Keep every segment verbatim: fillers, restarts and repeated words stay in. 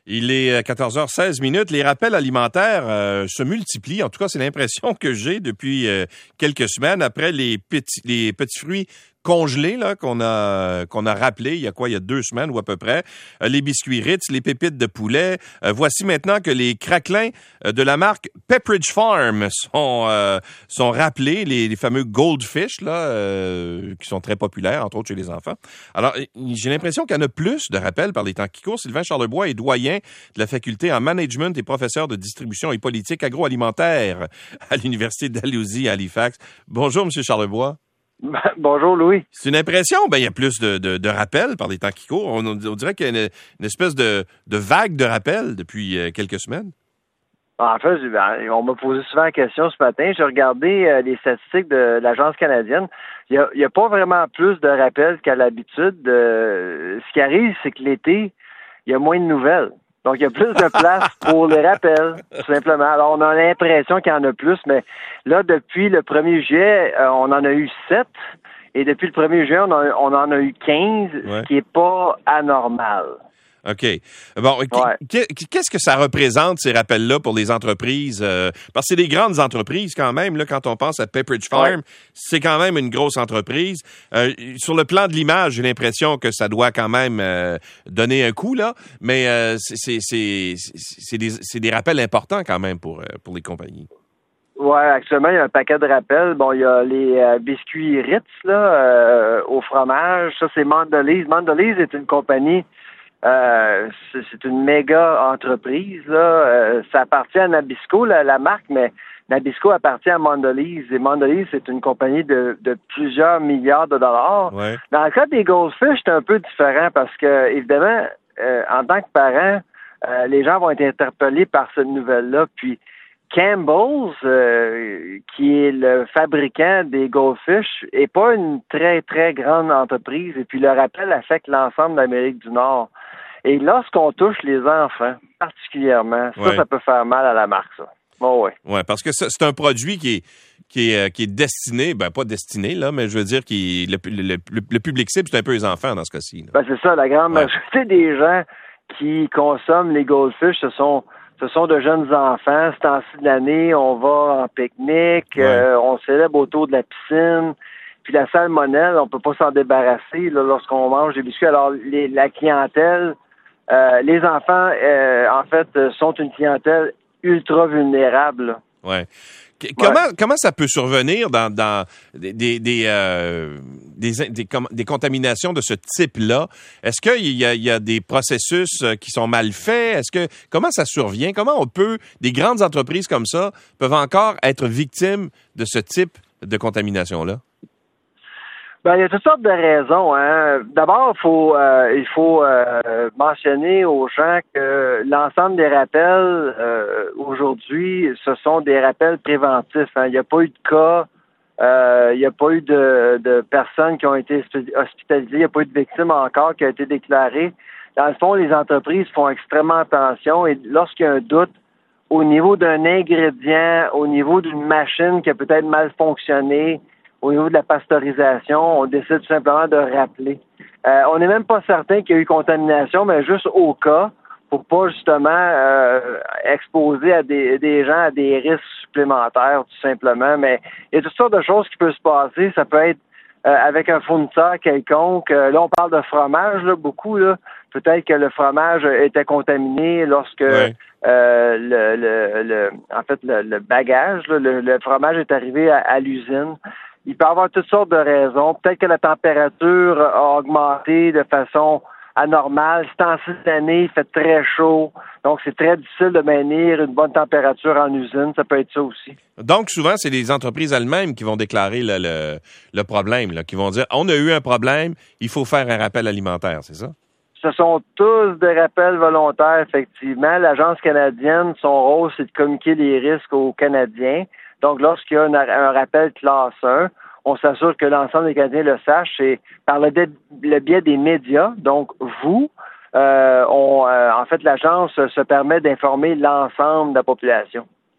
Il est quatorze heures seize minutes. Les rappels alimentaires euh, se multiplient. En tout cas, c'est l'impression que j'ai depuis euh, quelques semaines après les petits, les petits fruits congelés là qu'on a qu'on a rappelés il y a quoi il y a deux semaines ou à peu près, euh, les biscuits Ritz, les pépites de poulet. Euh, voici maintenant que les craquelins euh, de la marque Pepperidge Farm sont euh, sont rappelés, les, les fameux Goldfish là euh, qui sont très populaires entre autres chez les enfants. Alors j'ai l'impression qu'il y en a plus de rappels par les temps qui courent. Sylvain Charlebois est doyen de la faculté en management et professeur de distribution et politique agroalimentaire à l'université de Dalhousie à Halifax. Bonjour monsieur Charlebois. Bonjour, Louis. C'est une impression, ben il y a plus de, de, de rappels par les temps qui courent. On, on dirait qu'il y a une, une espèce de, de vague de rappels depuis euh, quelques semaines. En fait, on m'a posé souvent la question ce matin. J'ai regardé euh, les statistiques de l'Agence canadienne. Il n'y a, a pas vraiment plus de rappels qu'à l'habitude. Euh, ce qui arrive, c'est que l'été, il y a moins de nouvelles. Donc, il y a plus de place pour les rappels, tout simplement. Alors, on a l'impression qu'il y en a plus, mais là, depuis le premier juillet, euh, on en a eu sept. Et depuis le premier juillet, on, a, on en a eu quinze, ouais. Ce qui n'est pas anormal. OK. Bon, ouais. Qu'est-ce que ça représente, ces rappels-là, pour les entreprises? Euh, parce que c'est des grandes entreprises quand même. Là, quand on pense à Pepperidge Farm, ouais. C'est quand même une grosse entreprise. Euh, sur le plan de l'image, j'ai l'impression que ça doit quand même euh, donner un coup, là. Mais euh, c'est, c'est, c'est, c'est, des, c'est des rappels importants quand même pour, pour les compagnies. Oui, actuellement, il y a un paquet de rappels. Bon, il y a les euh, biscuits Ritz, là, euh, au fromage. Ça, c'est Mondelez. Mondelez est une compagnie... Euh, c'est, c'est une méga entreprise, là. Euh, ça appartient à Nabisco, la, la marque, mais Nabisco appartient à Mondelez. Et Mondelez, c'est une compagnie de, de plusieurs milliards de dollars. Ouais. Dans le cas des Goldfish, c'est un peu différent parce que, évidemment, euh, en tant que parent, euh, les gens vont être interpellés par cette nouvelle-là. Puis Campbell's, euh, qui est le fabricant des Goldfish, est pas une très, très grande entreprise. Et puis le rappel affecte l'ensemble de l'Amérique du Nord. Et lorsqu'on touche les enfants, particulièrement, ça, ouais. Ça peut faire mal à la marque, ça. Bon, ouais. Ouais, parce que c'est un produit qui est, qui est, qui est destiné, ben pas destiné, là, mais je veux dire, qui le, le, le, le public cible, c'est un peu les enfants dans ce cas-ci. Là. Ben, c'est ça, la grande ouais. majorité des gens qui consomment les Goldfish, ce sont, ce sont de jeunes enfants. Ce temps-ci de l'année, on va en pique-nique, ouais. euh, on célèbre autour de la piscine. Puis la salmonelle, on peut pas s'en débarrasser là, lorsqu'on mange des biscuits. Alors, les, la clientèle, euh, les enfants, euh, en fait, sont une clientèle ultra vulnérable. Oui. Comment, ouais. comment ça peut survenir dans, dans des, des, des, euh, des, des, des contaminations de ce type-là? Est-ce qu'il y a, il y a des processus qui sont mal faits? Est-ce que comment ça survient? Comment on peut, des grandes entreprises comme ça, peuvent encore être victimes de ce type de contamination-là? Ben, il y a toutes sortes de raisons. Hein. D'abord, il faut euh, il faut euh, mentionner aux gens que l'ensemble des rappels euh, aujourd'hui, ce sont des rappels préventifs. Hein. Il n'y a pas eu de cas, euh, il n'y a pas eu de, de personnes qui ont été hospitalisées, il n'y a pas eu de victimes encore qui a été déclarée. Dans le fond, les entreprises font extrêmement attention et lorsqu'il y a un doute au niveau d'un ingrédient, au niveau d'une machine qui a peut-être mal fonctionné, au niveau de la pasteurisation, on décide tout simplement de rappeler. Euh, on n'est même pas certain qu'il y a eu contamination, mais juste au cas, pour pas justement euh, exposer à des, des gens à des risques supplémentaires, tout simplement. Mais il y a toutes sortes de choses qui peuvent se passer. Ça peut être euh, avec un fournisseur quelconque. Euh, là, on parle de fromage, là, beaucoup. Là. Peut-être que le fromage était contaminé lorsque oui. euh, le, le, le, en fait, le, le bagage, là, le, le fromage est arrivé à, à l'usine. Il peut y avoir toutes sortes de raisons. Peut-être que la température a augmenté de façon anormale. Ce temps-ci de l'année, il fait très chaud. Donc, c'est très difficile de maintenir une bonne température en usine. Ça peut être ça aussi. Donc, souvent, c'est les entreprises elles-mêmes qui vont déclarer le, le, le problème, là, qui vont dire « On a eu un problème, il faut faire un rappel alimentaire », c'est ça? Ce sont tous des rappels volontaires, effectivement. L'Agence canadienne, son rôle, c'est de communiquer les risques aux Canadiens. Donc, lorsqu'il y a un, un rappel classe un, on s'assure que l'ensemble des Canadiens le sachent. Et par le, le biais des médias, donc vous, euh, on, euh, en fait, l'agence se permet d'informer l'ensemble de la population.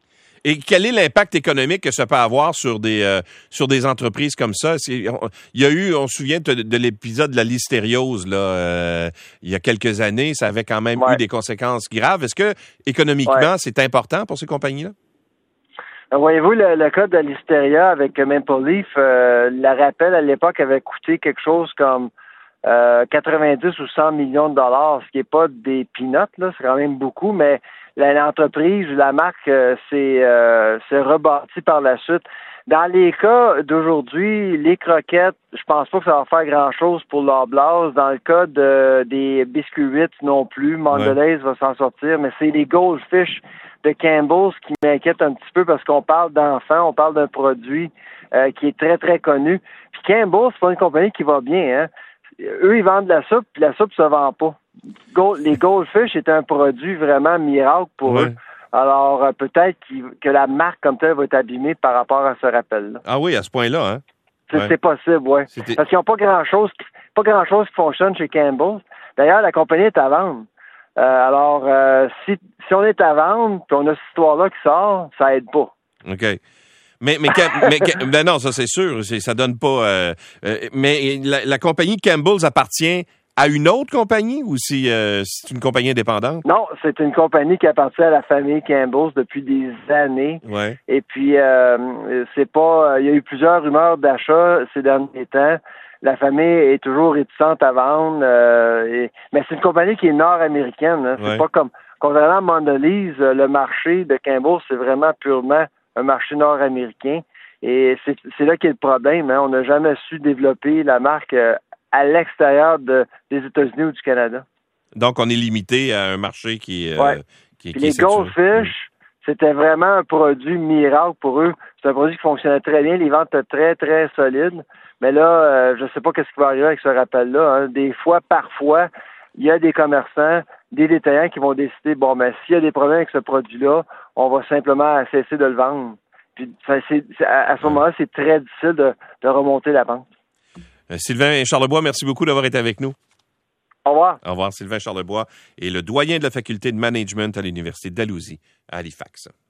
Et quel est l'impact économique que ça peut avoir sur des euh, sur des entreprises comme ça? C'est, on, il y a eu, on se souvient de, de l'épisode de la listériose là, euh, il y a quelques années, ça avait quand même ouais. eu des conséquences graves. Est-ce que économiquement, ouais. c'est important pour ces compagnies-là? Voyez-vous, le, le cas de la listeria avec Maple Leaf, euh, la rappel à l'époque avait coûté quelque chose comme euh, quatre-vingt-dix ou cent millions de dollars, ce qui n'est pas des peanuts, là, c'est quand même beaucoup, mais la, l'entreprise, la marque, euh, s'est, euh, s'est rebâtie par la suite. Dans les cas d'aujourd'hui, les croquettes, je pense pas que ça va faire grand-chose pour Loblaws. Dans le cas de, des biscuits non plus, Mondelez ouais. va s'en sortir, mais c'est les Goldfish de Campbell's qui m'inquiètent un petit peu parce qu'on parle d'enfants, on parle d'un produit euh, qui est très, très connu. Puis Campbell's, c'est pas une compagnie qui va bien, hein. Eux, ils vendent de la soupe, puis la soupe se vend pas. Gold, les Goldfish est un produit vraiment miracle pour ouais. eux. Alors, euh, peut-être que la marque comme telle va être abîmée par rapport à ce rappel-là. Ah oui, à ce point-là, hein? C'est, ouais. c'est possible, oui. Parce qu'ils n'ont pas grand-chose, pas grand-chose qui fonctionne chez Campbell's. D'ailleurs, la compagnie est à vendre. Euh, alors, euh, si, si on est à vendre, puis on a cette histoire-là qui sort, ça aide pas. OK. Mais, mais, mais ben non, ça c'est sûr, c'est, ça donne pas... Euh, euh, mais la, la compagnie Campbell's appartient à une autre compagnie ou si euh, c'est une compagnie indépendante? Non, c'est une compagnie qui appartient à la famille Campbell's depuis des années. Ouais. Et puis, euh, c'est pas... Il y a eu plusieurs rumeurs d'achat ces derniers temps. La famille est toujours réticente à vendre. Euh, et, mais c'est une compagnie qui est nord-américaine. Hein. C'est ouais. pas comme... Contrairement à Mondelez, le marché de Campbell's, c'est vraiment purement un marché nord-américain. Et c'est, c'est là qu'est le problème. Hein. On n'a jamais su développer la marque euh, à l'extérieur de, des États-Unis ou du Canada. Donc, on est limité à un marché qui, euh, ouais. qui, qui qui les est Goldfish, mmh. c'était vraiment un produit miracle pour eux. C'est un produit qui fonctionnait très bien. Les ventes étaient très, très solides. Mais là, euh, je ne sais pas qu'est-ce qui va arriver avec ce rappel-là. Hein. Des fois, parfois, il y a des commerçants, des détaillants qui vont décider, bon, mais s'il y a des problèmes avec ce produit-là, on va simplement cesser de le vendre. Puis, ça, c'est, c'est, à ce moment-là, c'est très difficile de, de remonter la vente. Euh, Sylvain Charlebois, merci beaucoup d'avoir été avec nous. Au revoir. Au revoir. Sylvain Charlebois est le doyen de la faculté de management à l'Université Dalhousie à Halifax.